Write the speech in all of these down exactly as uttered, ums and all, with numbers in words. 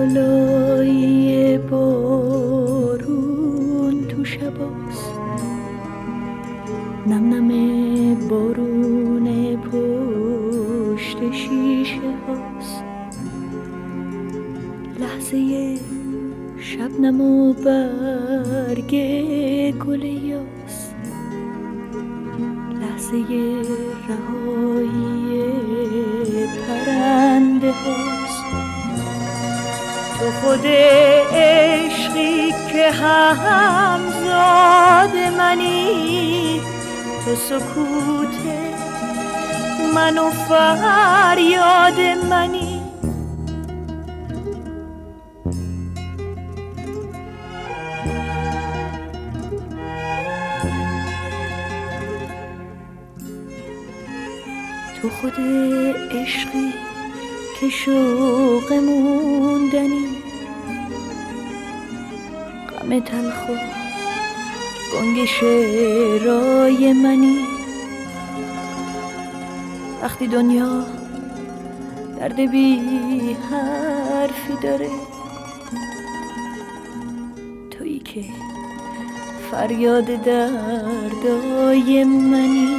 لالایی بارون تو شباست، نم نم بارون پشت شیشه هاست. لحظه شبنم و برگ گل یاس، لحظه رهایی پرنده هاست. تو خود عشقی که همزاد منی، تو سکوت من و فریاد منی. تو خود عشقی که شوق موندنی، غم تلخ و گنگ شعرهای منی. وقتی دنیا درد بی حرفی داره، تویی که فریاد دردای منی.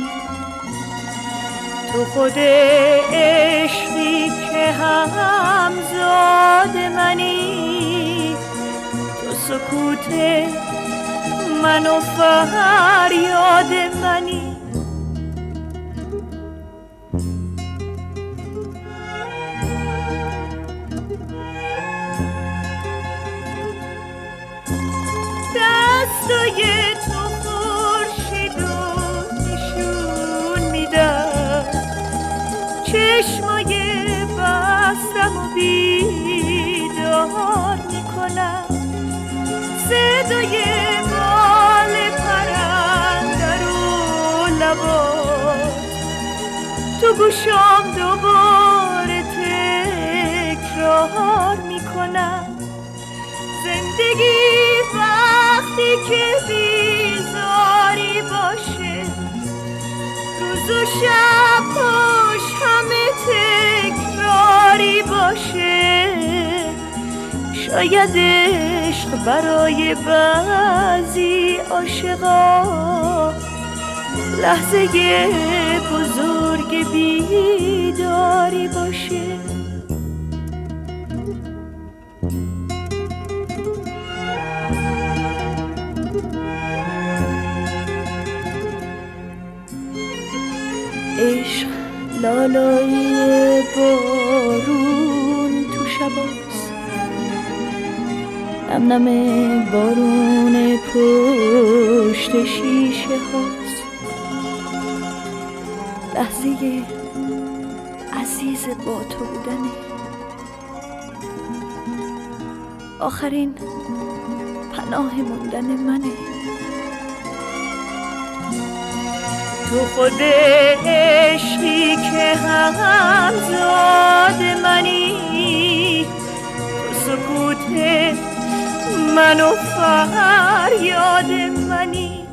تو خود عشقی که همزاد منی، تو سکوت من و فریاد منی. دستای تو خورشید رو نشون میدن، چشمای بستم و بیدار میکنم. صدای بال پرنده رو لبات تو گوشم دوباره تکرار میکنم. زندگی وقتی که بیزاری باشه، روز و شباش همه تکراری باشه. شاید عشق برای بعضی عاشقا لحظه بزرگ بیداری باشه. عشق لالایی بارون تو شباست، نم نم بارون پشت شیشه هاست. لحظه عزیز با تو بودنه، آخرین پناه موندن منه. تو خود عشقی که همزاد منی، تو سکوت من و فریاد منی.